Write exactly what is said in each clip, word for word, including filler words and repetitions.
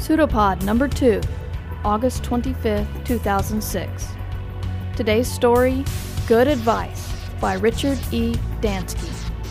Pseudopod number two, August twenty-fifth, two thousand six. Today's story, Good Advice, by Richard E. Dansky.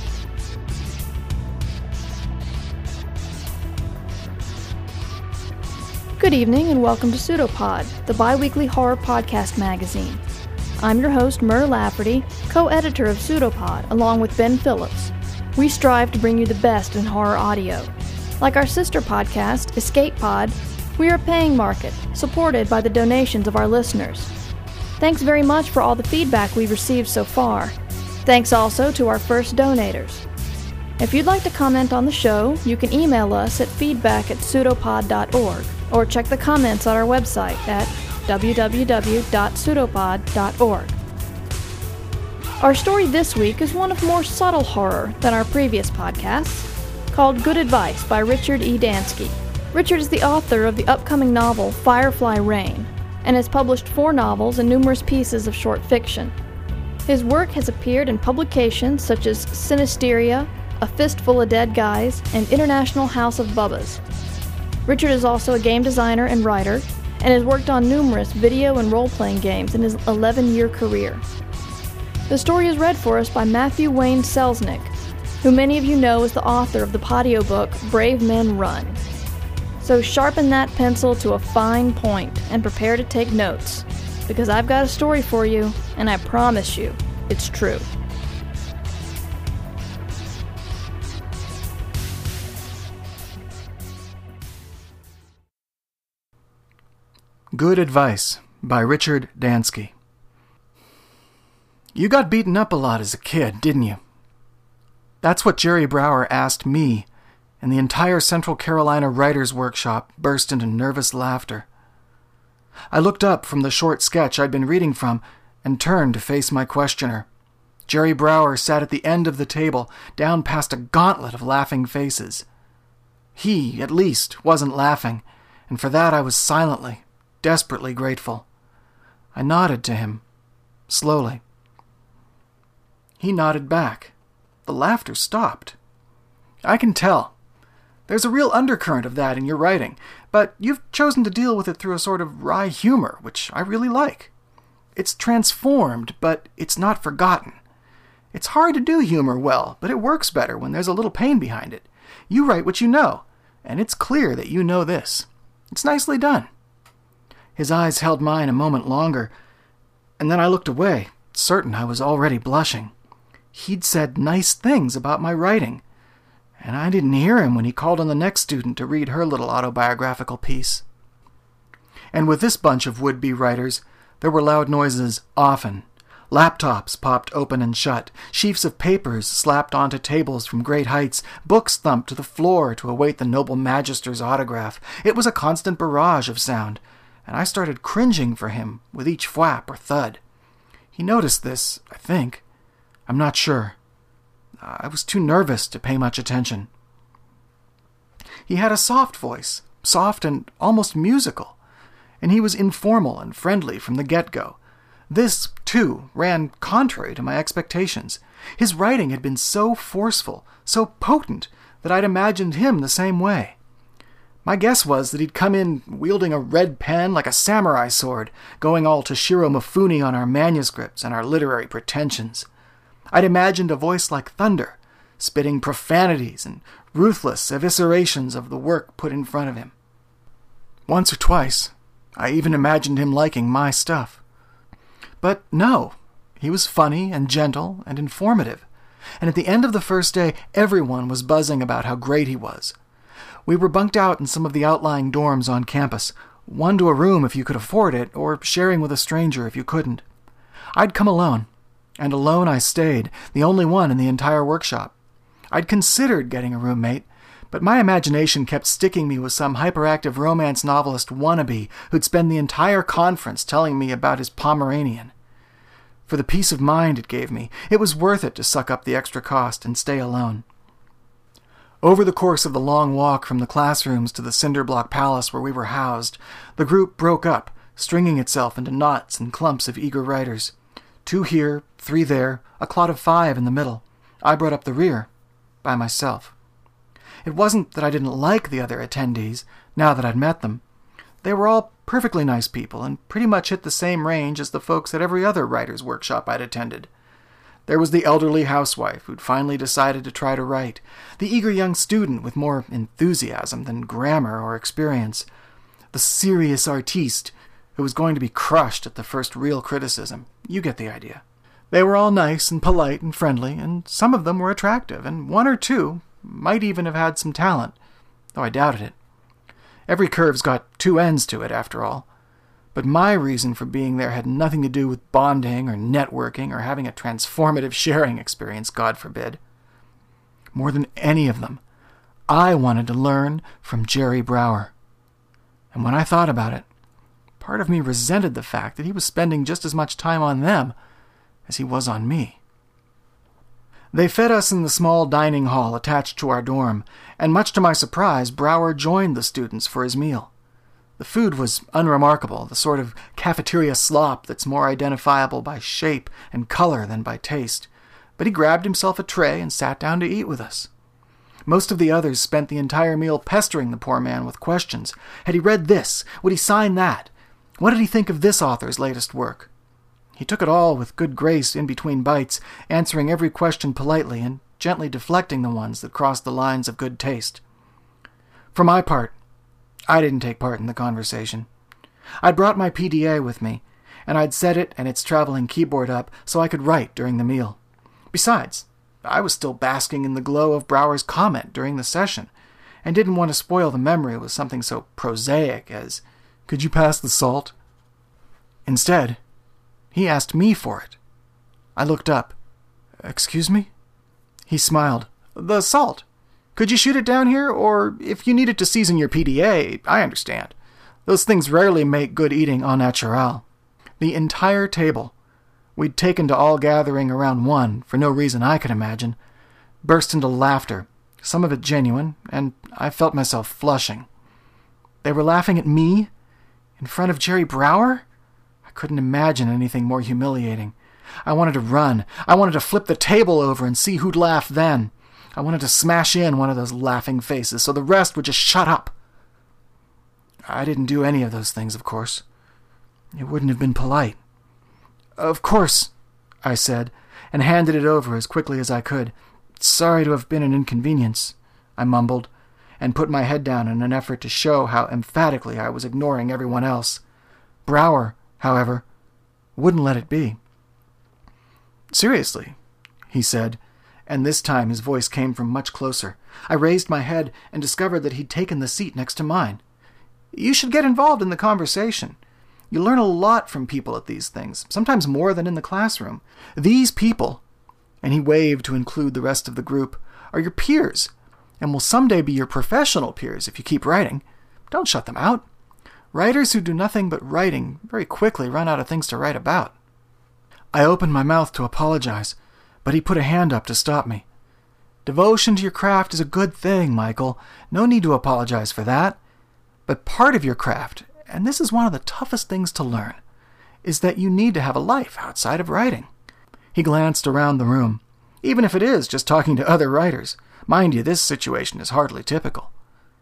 Good evening and welcome to Pseudopod, the bi-weekly horror podcast magazine. I'm your host, Mur Lafferty, co-editor of Pseudopod, along with Ben Phillips. We strive to bring you the best in horror audio. Like our sister podcast, Escape Pod, we are a paying market, supported by the donations of our listeners. Thanks very much for all the feedback we've received so far. Thanks also to our first donators. If you'd like to comment on the show, you can email us at feedback at pseudopod dot org or check the comments on our website at w w w dot pseudopod dot org. Our story this week is one of more subtle horror than our previous podcasts, called Good Advice by Richard E. Dansky. Richard is the author of the upcoming novel Firefly Rain, and has published four novels and numerous pieces of short fiction. His work has appeared in publications such as Sinisteria, A Fistful of Dead Guys, and International House of Bubbas. Richard is also a game designer and writer, and has worked on numerous video and role-playing games in his eleven-year career. The story is read for us by Matthew Wayne Selznick, who many of you know is the author of the patio book Brave Men Run. So sharpen that pencil to a fine point and prepare to take notes, because I've got a story for you, and I promise you, it's true. Good Advice by Richard Dansky. You got beaten up a lot as a kid, didn't you? That's what Jerry Brower asked me, and the entire Central Carolina Writers' Workshop burst into nervous laughter. I looked up from the short sketch I'd been reading from and turned to face my questioner. Jerry Brower sat at the end of the table, down past a gauntlet of laughing faces. He, at least, wasn't laughing, and for that I was silently, desperately grateful. I nodded to him, slowly. He nodded back. The laughter stopped. I can tell. There's a real undercurrent of that in your writing, but you've chosen to deal with it through a sort of wry humor, which I really like. It's transformed, but it's not forgotten. It's hard to do humor well, but it works better when there's a little pain behind it. You write what you know, and it's clear that you know this. It's nicely done. His eyes held mine a moment longer, and then I looked away, certain I was already blushing. He'd said nice things about my writing, and I didn't hear him when he called on the next student to read her little autobiographical piece. And with this bunch of would-be writers, there were loud noises often. Laptops popped open and shut, sheafs of papers slapped onto tables from great heights, books thumped to the floor to await the noble magister's autograph. It was a constant barrage of sound, and I started cringing for him with each flap or thud. He noticed this, I think. I'm not sure. I was too nervous to pay much attention. He had a soft voice, soft and almost musical, and he was informal and friendly from the get-go. This, too, ran contrary to my expectations. His writing had been so forceful, so potent, that I'd imagined him the same way. My guess was that he'd come in wielding a red pen like a samurai sword, going all Toshiro Mifune on our manuscripts and our literary pretensions. I'd imagined a voice like thunder, spitting profanities and ruthless eviscerations of the work put in front of him. Once or twice, I even imagined him liking my stuff. But no, he was funny and gentle and informative, and at the end of the first day, everyone was buzzing about how great he was. We were bunked out in some of the outlying dorms on campus, one to a room if you could afford it, or sharing with a stranger if you couldn't. I'd come alone. And alone I stayed, the only one in the entire workshop. I'd considered getting a roommate, but my imagination kept sticking me with some hyperactive romance novelist wannabe who'd spend the entire conference telling me about his Pomeranian. For the peace of mind it gave me, it was worth it to suck up the extra cost and stay alone. Over the course of the long walk from the classrooms to the cinder block palace where we were housed, the group broke up, stringing itself into knots and clumps of eager writers. Two here, three there, a clot of five in the middle. I brought up the rear, by myself. It wasn't that I didn't like the other attendees, now that I'd met them. They were all perfectly nice people and pretty much hit the same range as the folks at every other writer's workshop I'd attended. There was the elderly housewife who'd finally decided to try to write, the eager young student with more enthusiasm than grammar or experience, the serious artiste who was going to be crushed at the first real criticism. You get the idea. They were all nice and polite and friendly, and some of them were attractive, and one or two might even have had some talent, though I doubted it. Every curve's got two ends to it, after all. But my reason for being there had nothing to do with bonding or networking or having a transformative sharing experience, God forbid. More than any of them, I wanted to learn from Jerry Brower. And when I thought about it, part of me resented the fact that he was spending just as much time on them as he was on me. They fed us in the small dining hall attached to our dorm, and much to my surprise, Brower joined the students for his meal. The food was unremarkable, the sort of cafeteria slop that's more identifiable by shape and color than by taste, but he grabbed himself a tray and sat down to eat with us. Most of the others spent the entire meal pestering the poor man with questions. Had he read this? Would he sign that? What did he think of this author's latest work? He took it all with good grace in between bites, answering every question politely and gently deflecting the ones that crossed the lines of good taste. For my part, I didn't take part in the conversation. I'd brought my P D A with me, and I'd set it and its traveling keyboard up so I could write during the meal. Besides, I was still basking in the glow of Brower's comment during the session, and didn't want to spoil the memory with something so prosaic as, "Could you pass the salt?" Instead, he asked me for it. I looked up. "Excuse me?" He smiled. "The salt. Could you shoot it down here, or if you needed to season your P D A, I understand. Those things rarely make good eating au naturel." The entire table, we'd taken to all gathering around one, for no reason I could imagine, burst into laughter, some of it genuine, and I felt myself flushing. They were laughing at me? In front of Jerry Brower? I couldn't imagine anything more humiliating. I wanted to run. I wanted to flip the table over and see who'd laugh then. I wanted to smash in one of those laughing faces so the rest would just shut up. I didn't do any of those things, of course. It wouldn't have been polite. "Of course," I said, and handed it over as quickly as I could. "Sorry to have been an inconvenience," I mumbled, and put my head down in an effort to show how emphatically I was ignoring everyone else. Brower, however, wouldn't let it be. "Seriously," he said, and this time his voice came from much closer. I raised my head and discovered that he'd taken the seat next to mine. "You should get involved in the conversation. You learn a lot from people at these things, sometimes more than in the classroom. These people," and he waved to include the rest of the group, "are your peers, and will someday be your professional peers if you keep writing. Don't shut them out. Writers who do nothing but writing very quickly run out of things to write about." I opened my mouth to apologize, but he put a hand up to stop me. "Devotion to your craft is a good thing, Michael. No need to apologize for that. But part of your craft, and this is one of the toughest things to learn, is that you need to have a life outside of writing." He glanced around the room, even if it is just talking to other writers. Mind you, this situation is hardly typical.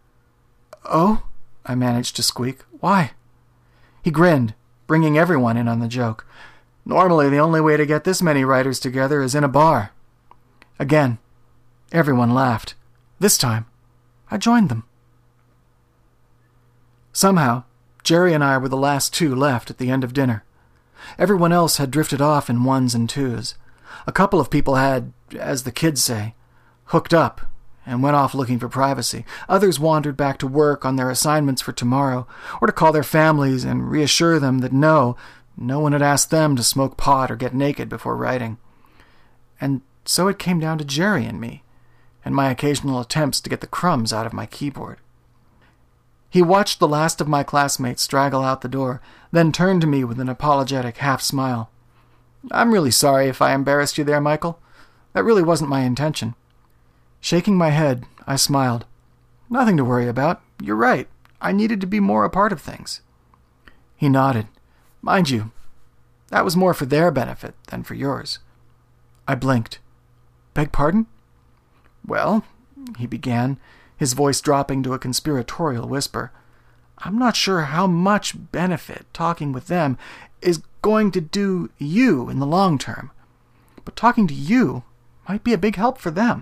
"Oh?" I managed to squeak. "Why?" He grinned, bringing everyone in on the joke. "Normally, the only way to get this many writers together is in a bar." Again, everyone laughed. This time, I joined them. Somehow, Jerry and I were the last two left at the end of dinner. Everyone else had drifted off in ones and twos. A couple of people had, as the kids say, hooked up and went off looking for privacy. Others wandered back to work on their assignments for tomorrow, or to call their families and reassure them that no, no one had asked them to smoke pot or get naked before writing. And so it came down to Jerry and me, and my occasional attempts to get the crumbs out of my keyboard. He watched the last of my classmates straggle out the door, then turned to me with an apologetic half-smile. "I'm really sorry if I embarrassed you there, Michael. That really wasn't my intention." Shaking my head, I smiled. "Nothing to worry about. You're right. I needed to be more a part of things." He nodded. "Mind you, that was more for their benefit than for yours." I blinked. "Beg pardon?" "Well," he began, his voice dropping to a conspiratorial whisper. I'm not sure how much benefit talking with them is going to do you in the long term, but talking to you might be a big help for them.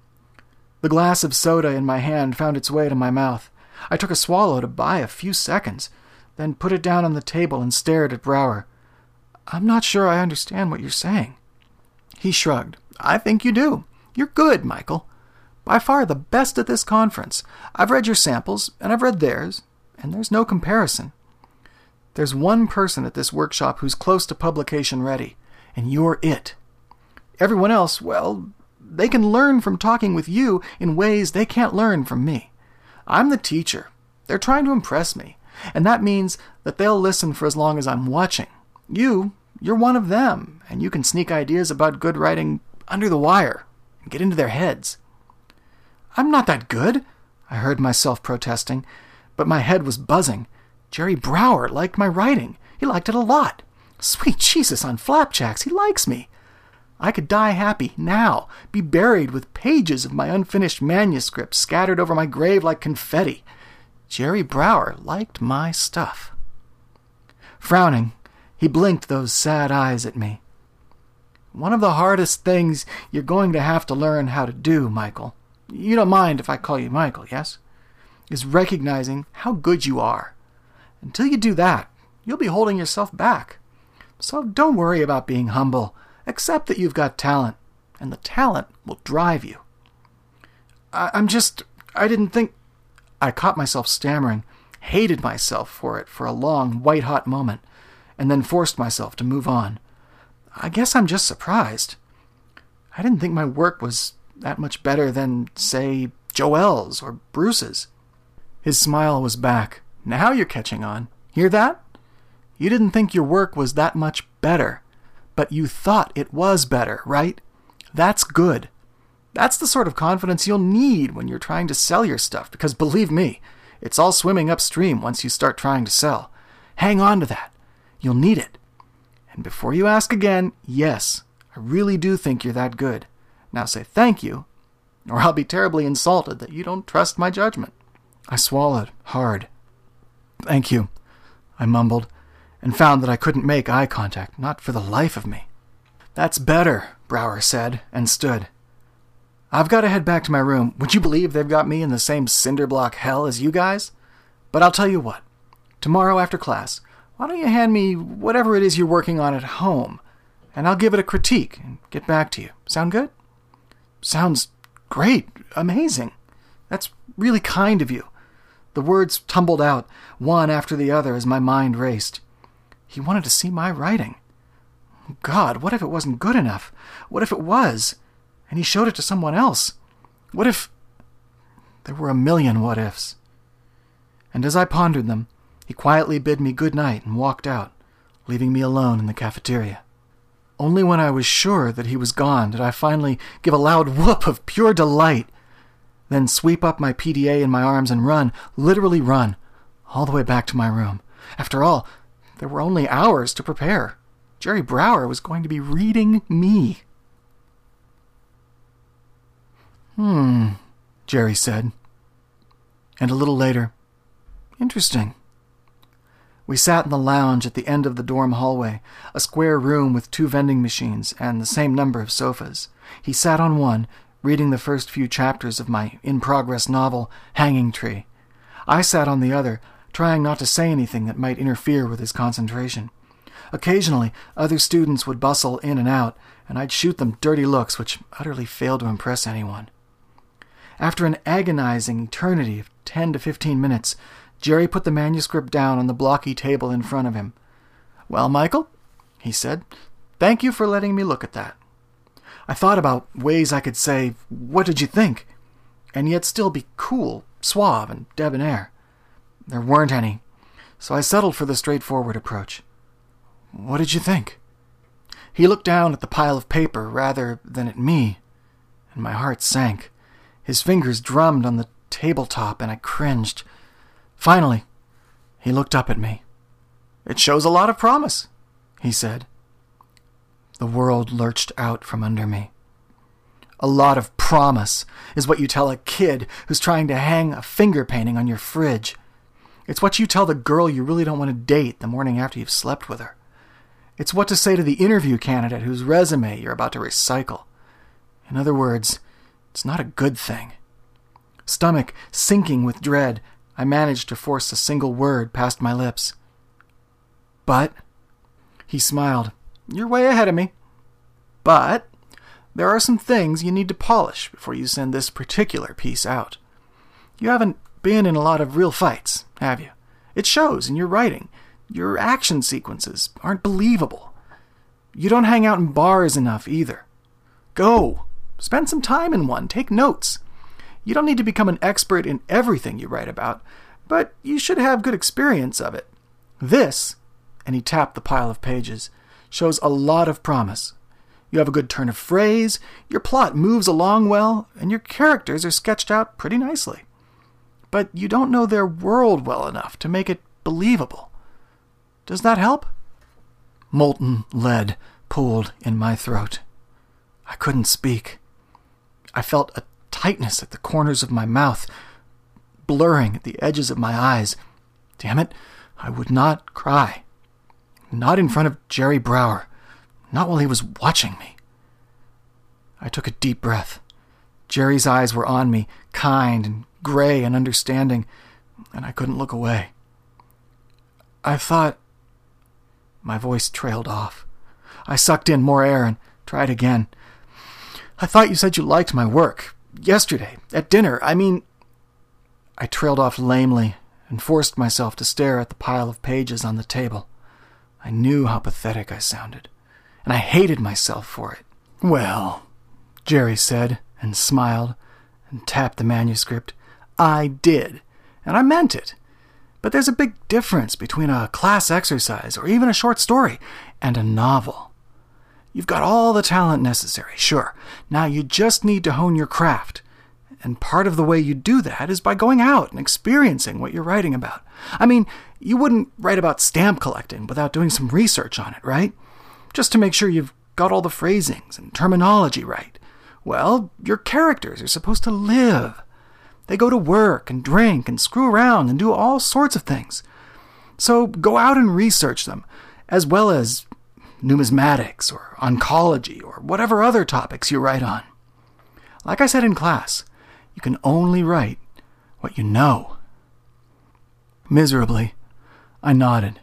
The glass of soda in my hand found its way to my mouth. I took a swallow to buy a few seconds, then put it down on the table and stared at Brower. I'm not sure I understand what you're saying. He shrugged. I think you do. You're good, Michael. By far the best at this conference. I've read your samples, and I've read theirs, and there's no comparison. There's one person at this workshop who's close to publication ready, and you're it. Everyone else, well, they can learn from talking with you in ways they can't learn from me. I'm the teacher. They're trying to impress me, and that means that they'll listen for as long as I'm watching. You, you're one of them, and you can sneak ideas about good writing under the wire and get into their heads. I'm not that good, I heard myself protesting, but my head was buzzing. Jerry Brower liked my writing. He liked it a lot. Sweet Jesus on flapjacks, he likes me. I could die happy now, be buried with pages of my unfinished manuscript scattered over my grave like confetti. Jerry Brower liked my stuff. Frowning, he blinked those sad eyes at me. One of the hardest things you're going to have to learn how to do, Michael, you don't mind if I call you Michael, yes? Is recognizing how good you are. Until you do that, you'll be holding yourself back. So don't worry about being humble. Accept that you've got talent, and the talent will drive you. I- I'm just... I didn't think... I caught myself stammering, hated myself for it for a long, white-hot moment, and then forced myself to move on. I guess I'm just surprised. I didn't think my work was that much better than, say, Joelle's or Bruce's. His smile was back. Now you're catching on. Hear that? You didn't think your work was that much better, but you thought it was better, right? That's good. That's the sort of confidence you'll need when you're trying to sell your stuff, because believe me, it's all swimming upstream once you start trying to sell. Hang on to that. You'll need it. And before you ask again, yes, I really do think you're that good. Now say thank you, or I'll be terribly insulted that you don't trust my judgment. I swallowed hard. Thank you, I mumbled, and found that I couldn't make eye contact, not for the life of me. That's better, Brower said, and stood. I've got to head back to my room. Would you believe they've got me in the same cinderblock hell as you guys? But I'll tell you what. Tomorrow after class, why don't you hand me whatever it is you're working on at home, and I'll give it a critique and get back to you. Sound good? Sounds great. Amazing. That's really kind of you. The words tumbled out, one after the other, as my mind raced. He wanted to see my writing. God, what if it wasn't good enough? What if it was? And he showed it to someone else? What if... There were a million what-ifs. And as I pondered them, he quietly bid me good night and walked out, leaving me alone in the cafeteria. Only when I was sure that he was gone did I finally give a loud whoop of pure delight, then sweep up my P D A in my arms and run, literally run, all the way back to my room. After all, there were only hours to prepare. Jerry Brower was going to be reading me. Hmm, Jerry said. And a little later, interesting. We sat in the lounge at the end of the dorm hallway, a square room with two vending machines and the same number of sofas. He sat on one, reading the first few chapters of my in-progress novel, Hanging Tree. I sat on the other, trying not to say anything that might interfere with his concentration. Occasionally, other students would bustle in and out, and I'd shoot them dirty looks which utterly failed to impress anyone. After an agonizing eternity of ten to fifteen minutes, Jerry put the manuscript down on the blocky table in front of him. Well, Michael, he said, thank you for letting me look at that. I thought about ways I could say, what did you think? And yet still be cool, suave, and debonair. There weren't any, so I settled for the straightforward approach. What did you think? He looked down at the pile of paper rather than at me, and my heart sank. His fingers drummed on the tabletop, and I cringed. Finally, he looked up at me. It shows a lot of promise, he said. The world lurched out from under me. A lot of promise is what you tell a kid who's trying to hang a finger painting on your fridge. It's what you tell the girl you really don't want to date the morning after you've slept with her. It's what to say to the interview candidate whose resume you're about to recycle. In other words, it's not a good thing. Stomach sinking with dread, I managed to force a single word past my lips. But, he smiled, you're way ahead of me. But, there are some things you need to polish before you send this particular piece out. You haven't been in a lot of real fights, have you? It shows in your writing. Your action sequences aren't believable. You don't hang out in bars enough either. Go. Spend some time in one. Take notes. You don't need to become an expert in everything you write about, but you should have good experience of it. This, and he tapped the pile of pages, shows a lot of promise. You have a good turn of phrase, your plot moves along well, and your characters are sketched out pretty nicely. But you don't know their world well enough to make it believable. Does that help? Molten lead pooled in my throat. I couldn't speak. I felt a tightness at the corners of my mouth, blurring at the edges of my eyes. Damn it, I would not cry. Not in front of Jerry Brower. Not while he was watching me. I took a deep breath. Jerry's eyes were on me, kind and gray and understanding, and I couldn't look away. I thought... My voice trailed off. I sucked in more air and tried again. I thought you said you liked my work. Yesterday, at dinner, I mean... I trailed off lamely and forced myself to stare at the pile of pages on the table. I knew how pathetic I sounded, and I hated myself for it. Well, Jerry said, and smiled, and tapped the manuscript. I did, and I meant it. But there's a big difference between a class exercise, or even a short story, and a novel. You've got all the talent necessary, sure. Now you just need to hone your craft. And part of the way you do that is by going out and experiencing what you're writing about. I mean, you wouldn't write about stamp collecting without doing some research on it, right? Just to make sure you've got all the phrasings and terminology right. Well, your characters are supposed to live. They go to work and drink and screw around and do all sorts of things. So go out and research them, as well as numismatics or oncology or whatever other topics you write on. Like I said in class, you can only write what you know. Miserably, I nodded.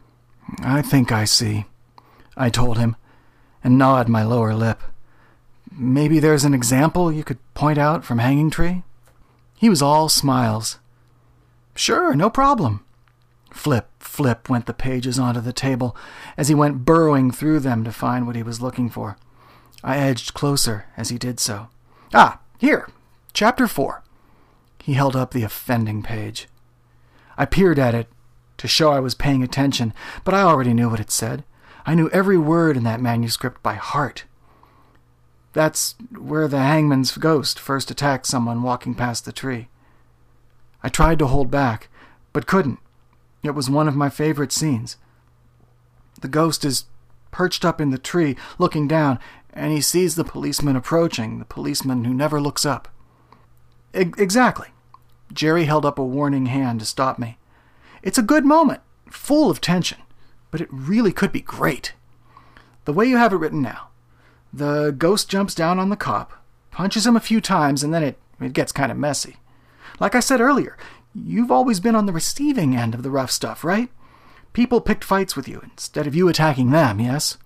I think I see, I told him, and gnawed my lower lip. Maybe there's an example you could point out from Hanging Tree? He was all smiles. Sure, no problem. Flip, flip went the pages onto the table as he went burrowing through them to find what he was looking for. I edged closer as he did so. Ah, here, chapter four. He held up the offending page. I peered at it to show I was paying attention, but I already knew what it said. I knew every word in that manuscript by heart. That's where the hangman's ghost first attacked someone walking past the tree. I tried to hold back, but couldn't. It was one of my favorite scenes. The ghost is perched up in the tree, looking down, and he sees the policeman approaching, the policeman who never looks up. E- exactly. Jerry held up a warning hand to stop me. It's a good moment, full of tension, but it really could be great. The way you have it written now. The ghost jumps down on the cop, punches him a few times, and then it, it gets kind of messy. Like I said earlier, you've always been on the receiving end of the rough stuff, right? People picked fights with you instead of you attacking them, yes?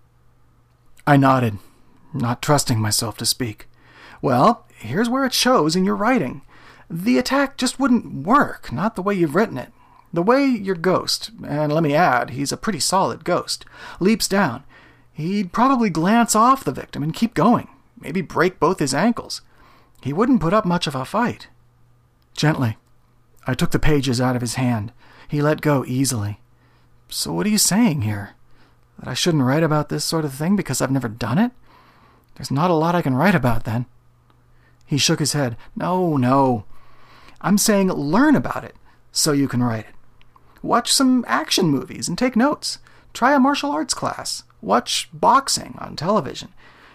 I nodded, not trusting myself to speak. Well, here's where it shows in your writing. The attack just wouldn't work, not the way you've written it. The way your ghost, and let me add, he's a pretty solid ghost, leaps down. He'd probably glance off the victim and keep going, maybe break both his ankles. He wouldn't put up much of a fight. Gently, I took the pages out of his hand. He let go easily. So what are you saying here? That I shouldn't write about this sort of thing because I've never done it? There's not a lot I can write about then. He shook his head. No, no. I'm saying learn about it so you can write it. Watch some action movies and take notes. Try a martial arts class. Watch boxing on television.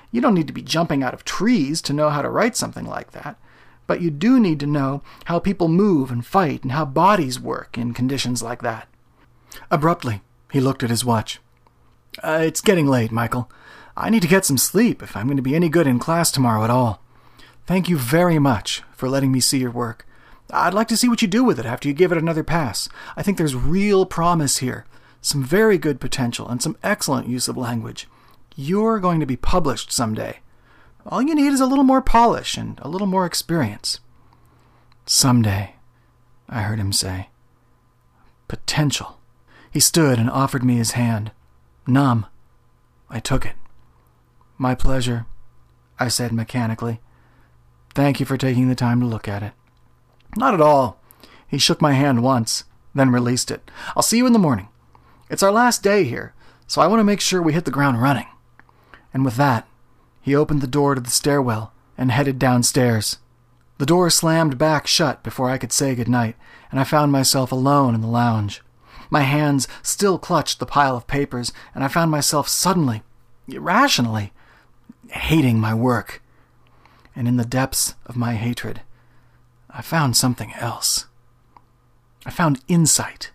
You don't need to be jumping out of trees to know how to write something like that. But you do need to know how people move and fight and how bodies work in conditions like that. Abruptly, he looked at his watch. Uh, it's getting late, Michael. I need to get some sleep if I'm going to be any good in class tomorrow at all. Thank you very much for letting me see your work. I'd like to see what you do with it after you give it another pass. I think there's real promise here, some very good potential, and some excellent use of language. You're going to be published someday. All you need is a little more polish and a little more experience. Someday, I heard him say. Potential. He stood and offered me his hand. Numb. I took it. My pleasure, I said mechanically. Thank you for taking the time to look at it. Not at all. He shook my hand once, then released it. I'll see you in the morning. It's our last day here, so I want to make sure we hit the ground running. And with that, he opened the door to the stairwell and headed downstairs. The door slammed back shut before I could say goodnight, and I found myself alone in the lounge. My hands still clutched the pile of papers, and I found myself suddenly, irrationally, hating my work. And in the depths of my hatred, I found something else. I found insight.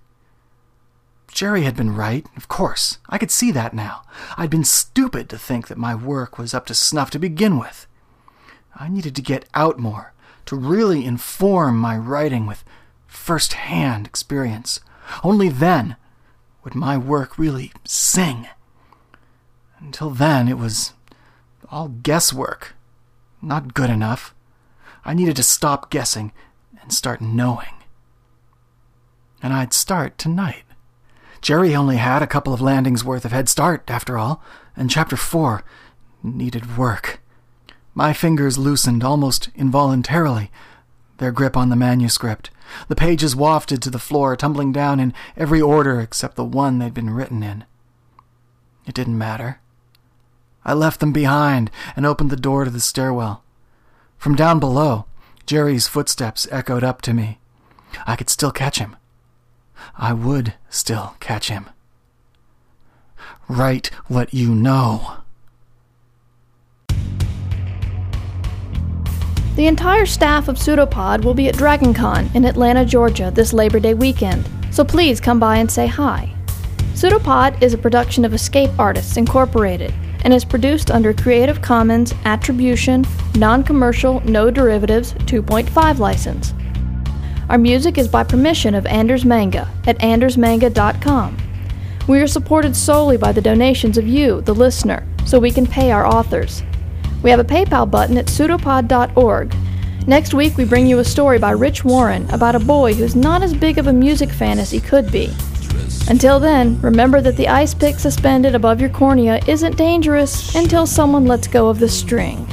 Jerry had been right, of course. I could see that now. I'd been stupid to think that my work was up to snuff to begin with. I needed to get out more, to really inform my writing with first-hand experience. Only then would my work really sing. Until then, it was all guesswork. Not good enough. I needed to stop guessing and start knowing. And I'd start tonight. Jerry only had a couple of landings worth of head start, after all, and chapter four needed work. My fingers loosened almost involuntarily, their grip on the manuscript. The pages wafted to the floor, tumbling down in every order except the one they'd been written in. It didn't matter. I left them behind and opened the door to the stairwell. From down below, Jerry's footsteps echoed up to me. I could still catch him. I would still catch him. Write what you know. The entire staff of Pseudopod will be at DragonCon in Atlanta, Georgia this Labor Day weekend, so please come by and say hi. Pseudopod is a production of Escape Artists Incorporated and is produced under Creative Commons Attribution, Non-Commercial, No Derivatives two point five license. Our music is by permission of Anders Manga at anders manga dot com. We are supported solely by the donations of you, the listener, so we can pay our authors. We have a PayPal button at pseudopod dot org. Next week we bring you a story by Rich Warren about a boy who's not as big of a music fan as he could be. Until then, remember that the ice pick suspended above your cornea isn't dangerous until someone lets go of the string.